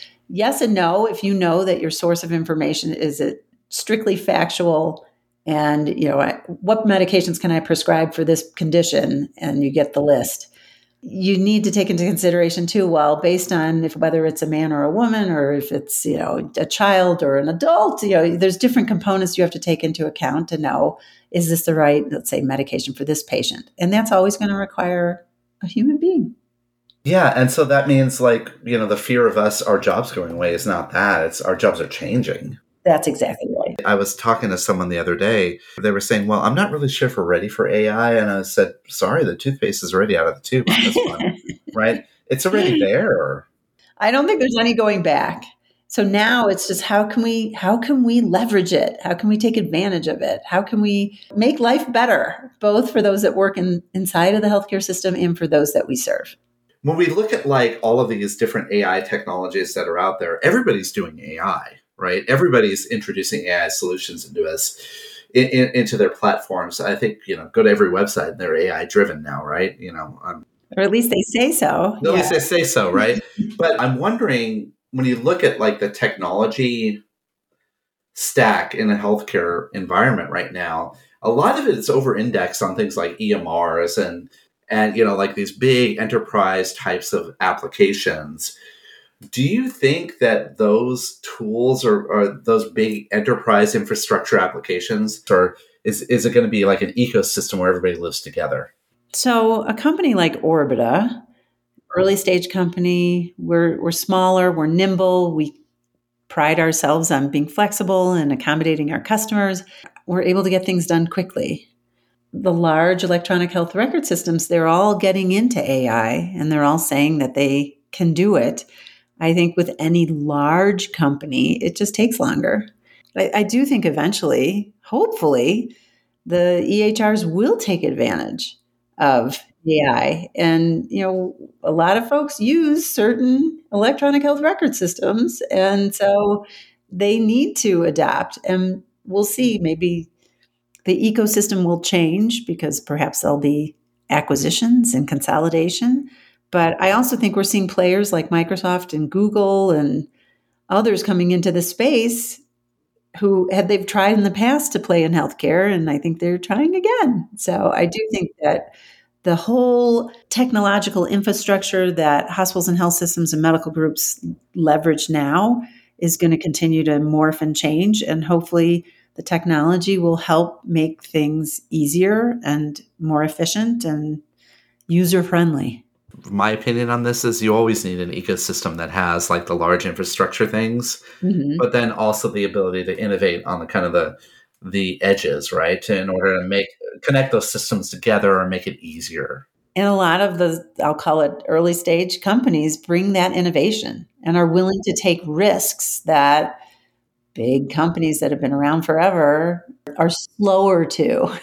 Yes and no. If you know that your source of information is strictly factual and, what medications can I prescribe for this condition? And you get the list. You need to take into consideration too, well, based on whether it's a man or a woman, or if it's, a child or an adult, there's different components you have to take into account to know, is this the right, let's say, medication for this patient? And that's always going to require a human being. Yeah. And so that means the fear of our jobs going away is not that. It's our jobs are changing. That's exactly right. I was talking to someone the other day. They were saying, well, I'm not really sure if we're ready for AI. And I said, sorry, the toothpaste is already out of the tube on this one, right? It's already there. I don't think there's any going back. So now it's just how can we leverage it? How can we take advantage of it? How can we make life better, both for those that work inside of the healthcare system and for those that we serve? When we look at all of these different AI technologies that are out there, everybody's doing AI. Right, everybody's introducing AI solutions into their platforms. I think go to every website and they're AI driven now, right? Or at least they say so. At least they say so, right? But I'm wondering, when you look at the technology stack in a healthcare environment right now, a lot of it is over indexed on things like EMRs and these big enterprise types of applications. Do you think that those tools are those big enterprise infrastructure applications, or is it going to be like an ecosystem where everybody lives together? So a company like Orbita, early stage company, we're smaller, we're nimble, we pride ourselves on being flexible and accommodating our customers. We're able to get things done quickly. The large electronic health record systems, they're all getting into AI and they're all saying that they can do it. I think with any large company, it just takes longer. I do think eventually, hopefully, the EHRs will take advantage of AI. And, a lot of folks use certain electronic health record systems. And so they need to adapt. And we'll see, maybe the ecosystem will change because perhaps there'll be acquisitions and consolidation. But I also think we're seeing players like Microsoft and Google and others coming into the space they've tried in the past to play in healthcare, and I think they're trying again. So I do think that the whole technological infrastructure that hospitals and health systems and medical groups leverage now is going to continue to morph and change, and hopefully the technology will help make things easier and more efficient and user-friendly. My opinion on this is you always need an ecosystem that has the large infrastructure things, but then also the ability to innovate on the kind of the edges, right? In order to connect those systems together or make it easier. And a lot of I'll call it early stage companies bring that innovation and are willing to take risks that big companies that have been around forever are slower to.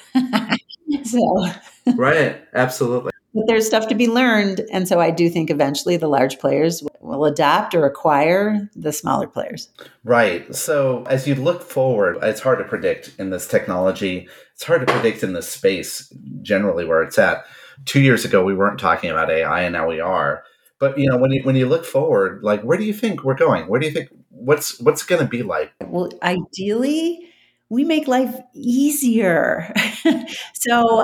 So. Right. Absolutely. But there's stuff to be learned. And so I do think eventually the large players will adapt or acquire the smaller players. Right. So as you look forward, it's hard to predict in this technology. It's hard to predict in this space generally where it's at. 2 years ago, we weren't talking about AI, and now we are. But when you look forward, where do you think we're going? Where do you think what's going to be like? Well, ideally, we make life easier. So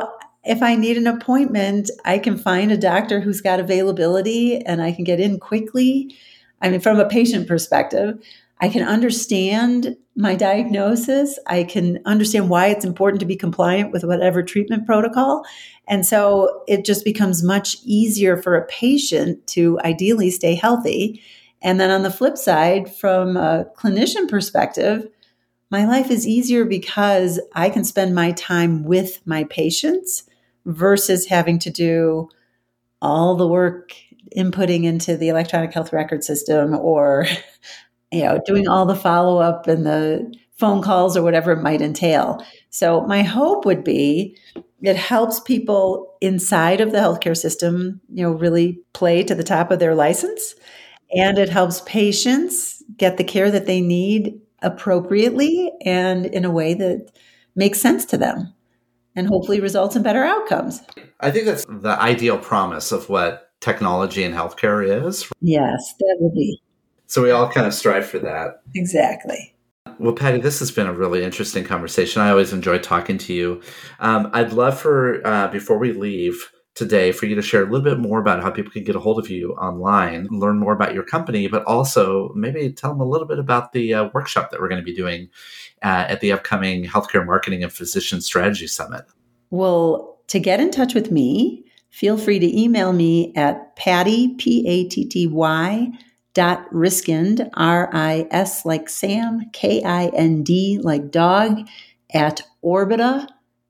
if I need an appointment, I can find a doctor who's got availability and I can get in quickly. I mean, from a patient perspective, I can understand my diagnosis. I can understand why it's important to be compliant with whatever treatment protocol. And so it just becomes much easier for a patient to ideally stay healthy. And then on the flip side, from a clinician perspective, my life is easier because I can spend my time with my patients versus having to do all the work inputting into the electronic health record system or doing all the follow-up and the phone calls or whatever it might entail. So my hope would be it helps people inside of the healthcare system, really play to the top of their license, and it helps patients get the care that they need appropriately and in a way that makes sense to them, and hopefully results in better outcomes. I think that's the ideal promise of what technology in healthcare is. Yes, that would be. So we all kind of strive for that. Exactly. Well, Patty, this has been a really interesting conversation. I always enjoy talking to you. I'd love for, before we leave today, for you to share a little bit more about how people can get a hold of you online, learn more about your company, but also maybe tell them a little bit about the workshop that we're going to be doing at the upcoming Healthcare Marketing and Physician Strategy Summit. Well, to get in touch with me, feel free to email me at Patty, Patty, .Riskind, RIS like Sam, KIND like dog, at Orbita,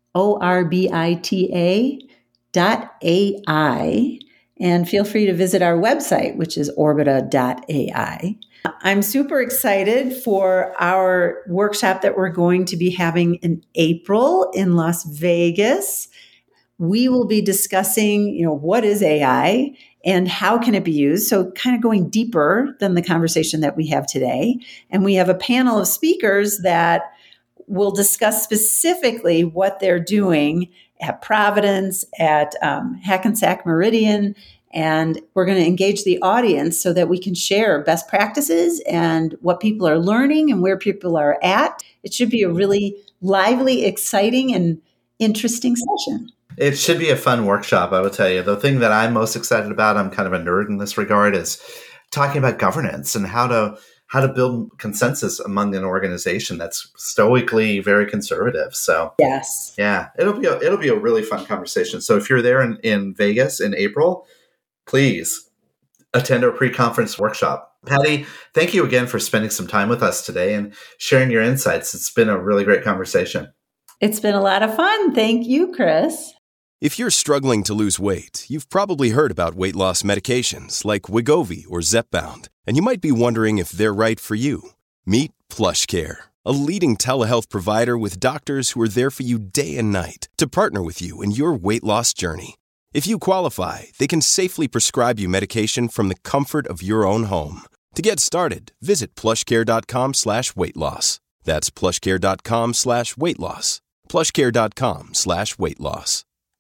ORBITA.ai. And feel free to visit our website, which is orbita.ai. I'm super excited for our workshop that we're going to be having in April in Las Vegas. We will be discussing, what is AI and how can it be used? So kind of going deeper than the conversation that we have today. And we have a panel of speakers that will discuss specifically what they're doing at Providence, at Hackensack Meridian. And we're going to engage the audience so that we can share best practices and what people are learning and where people are at. It should be a really lively, exciting, and interesting session. It should be a fun workshop, I will tell you. The thing that I'm most excited about, I'm kind of a nerd in this regard, is talking about governance and how to build consensus among an organization that's stoically very conservative. So yes, yeah, it'll be a really fun conversation. So if you're there in Vegas in April, please attend our pre-conference workshop. Patty, thank you again for spending some time with us today and sharing your insights. It's been a really great conversation. It's been a lot of fun. Thank you, Chris. If you're struggling to lose weight, you've probably heard about weight loss medications like Wegovy or Zepbound, and you might be wondering if they're right for you. Meet PlushCare, a leading telehealth provider with doctors who are there for you day and night to partner with you in your weight loss journey. If you qualify, they can safely prescribe you medication from the comfort of your own home. To get started, visit plushcare.com/weightloss. That's plushcare.com/weightloss. plushcare.com/weightloss.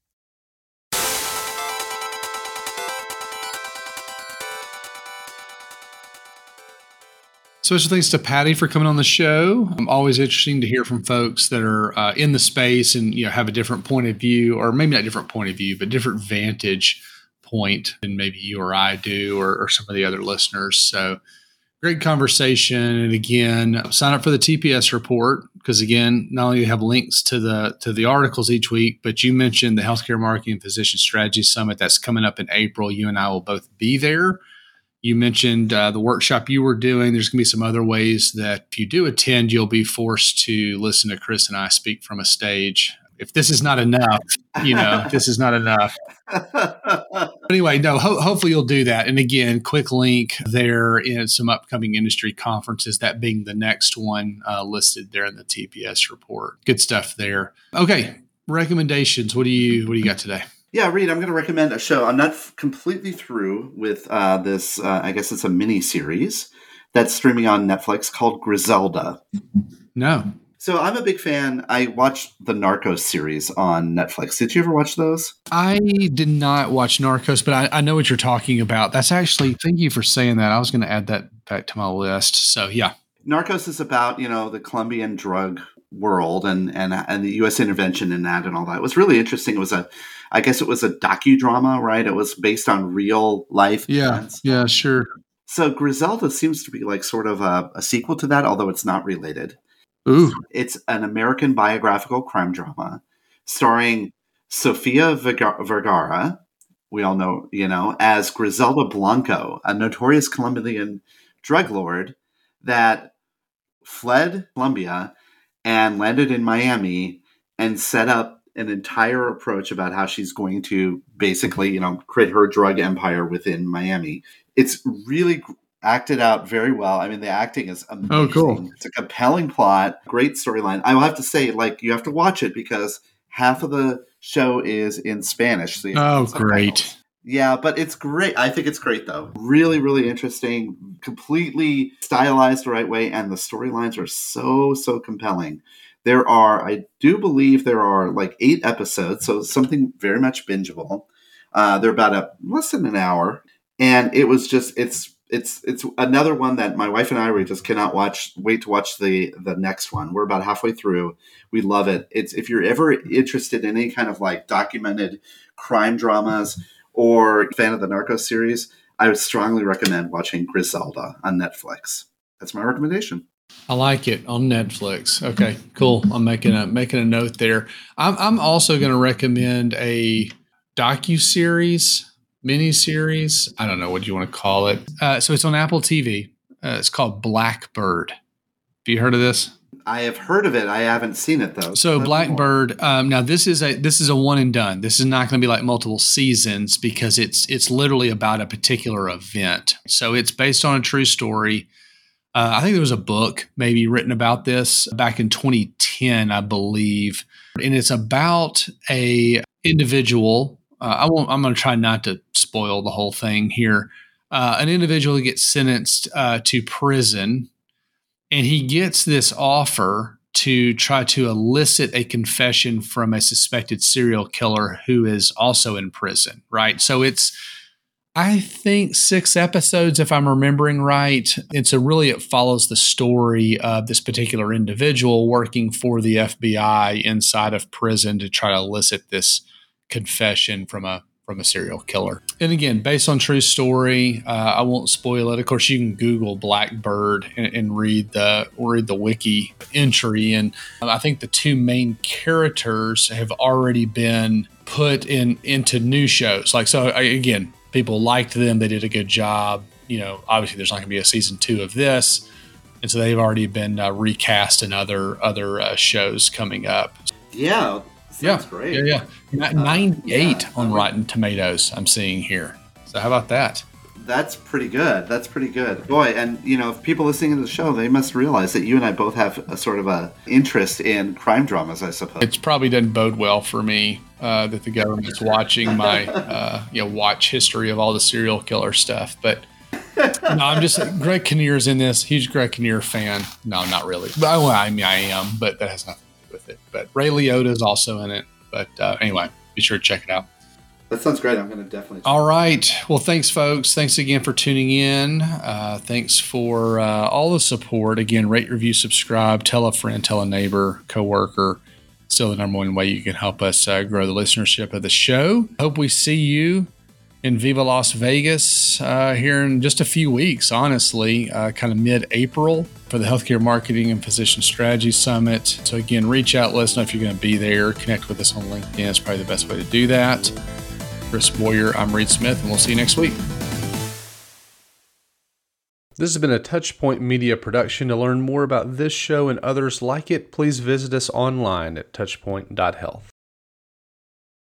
Special thanks to Patty for coming on the show. Always interesting to hear from folks that are in the space and have a different point of view, or maybe not different point of view, but different vantage point than maybe you or I do, or some of the other listeners. So great conversation. And again, sign up for the TPS report because again, not only do you have links to the articles each week, but you mentioned the Healthcare Marketing and Physician Strategy Summit that's coming up in April. You and I will both be there. You mentioned the workshop you were doing. There's going to be some other ways that if you do attend, you'll be forced to listen to Chris and I speak from a stage. If this is not enough, this is not enough. Anyway, no, hopefully you'll do that. And again, quick link there in some upcoming industry conferences, that being the next one listed there in the TPS report. Good stuff there. Okay, recommendations. What do you got today? Yeah, Reed, I'm going to recommend a show. I'm not completely through with this, I guess it's a mini-series that's streaming on Netflix called Griselda. No. So I'm a big fan. I watched the Narcos series on Netflix. Did you ever watch those? I did not watch Narcos, but I know what you're talking about. That's actually, thank you for saying that. I was going to add that back to my list. So, yeah. Narcos is about, the Colombian drug world and the U.S. intervention in that and all that. It was really interesting. It was I guess it was a docudrama, right? It was based on real life events. Yeah, sure. So Griselda seems to be like sort of a sequel to that, although it's not related. Ooh. It's an American biographical crime drama starring Sofia Vergara. We all know, as Griselda Blanco, a notorious Colombian drug lord that fled Colombia and landed in Miami and set up an entire approach about how she's going to basically, create her drug empire within Miami. It's really acted out very well. I mean, the acting is amazing. Oh, cool. It's a compelling plot, great storyline. I will have to say, you have to watch it because half of the show is in Spanish. So great. Yeah, but it's great. I think it's great, though. Really, really interesting, completely stylized the right way, and the storylines are so compelling. I do believe there are 8 episodes, so something very much bingeable. They're about less than an hour, and it was just, it's another one that my wife and I, we just cannot wait to watch the next one. We're about halfway through. We love it. If you're ever interested in any kind of documented crime dramas or fan of the Narcos series, I would strongly recommend watching Griselda on Netflix. That's my recommendation. I like it on Netflix. Okay, cool. I'm making a note there. I'm also going to recommend a docuseries, miniseries. I don't know what you want to call it. So it's on Apple TV. It's called Blackbird. Have you heard of this? I have heard of it. I haven't seen it though. So Blackbird. Now this is a one and done. This is not going to be like multiple seasons because it's literally about a particular event. So it's based on a true story. I think there was a book maybe written about this back in 2010, I believe, and it's about a individual. I'm going to try not to spoil the whole thing here. An individual gets sentenced to prison, and he gets this offer to try to elicit a confession from a suspected serial killer who is also in prison, right? So it's, I think, 6 episodes, if I'm remembering right. And so really it follows the story of this particular individual working for the FBI inside of prison to try to elicit this confession from a serial killer. And again, based on true story, I won't spoil it. Of course, you can Google Blackbird and read the wiki entry. And I think the 2 main characters have already been put into new shows. Again, people liked them. They did a good job. Obviously there's not going to be a season 2 of this. And so they've already been recast in other shows coming up. Yeah. Sounds great. Yeah. 98 on Rotten Tomatoes I'm seeing here. So how about that? That's pretty good. Boy, and if people listening to the show, they must realize that you and I both have a sort of a interest in crime dramas, I suppose. It's probably doesn't bode well for me that the government's watching my watch history of all the serial killer stuff. But no, I'm just Greg Kinnear's in this. Huge Greg Kinnear fan. No, not really. But I am, but that has nothing to do with it. But Ray Liotta is also in it. But anyway, be sure to check it out. That sounds great. I'm going to definitely. All right. Well, thanks, folks. Thanks again for tuning in. Thanks for all the support. Again, rate, review, subscribe, tell a friend, tell a neighbor, coworker. Still the number one way you can help us grow the listenership of the show. Hope we see you in Viva Las Vegas here in just a few weeks, honestly, kind of mid-April for the Healthcare Marketing and Physician Strategy Summit. So again, reach out, let us know if you're going to be there. Connect with us on LinkedIn. It's probably the best way to do that. Chris Boyer, I'm Reed Smith, and we'll see you next week. This has been a Touchpoint Media production. To learn more about this show and others like it, please visit us online at touchpoint.health.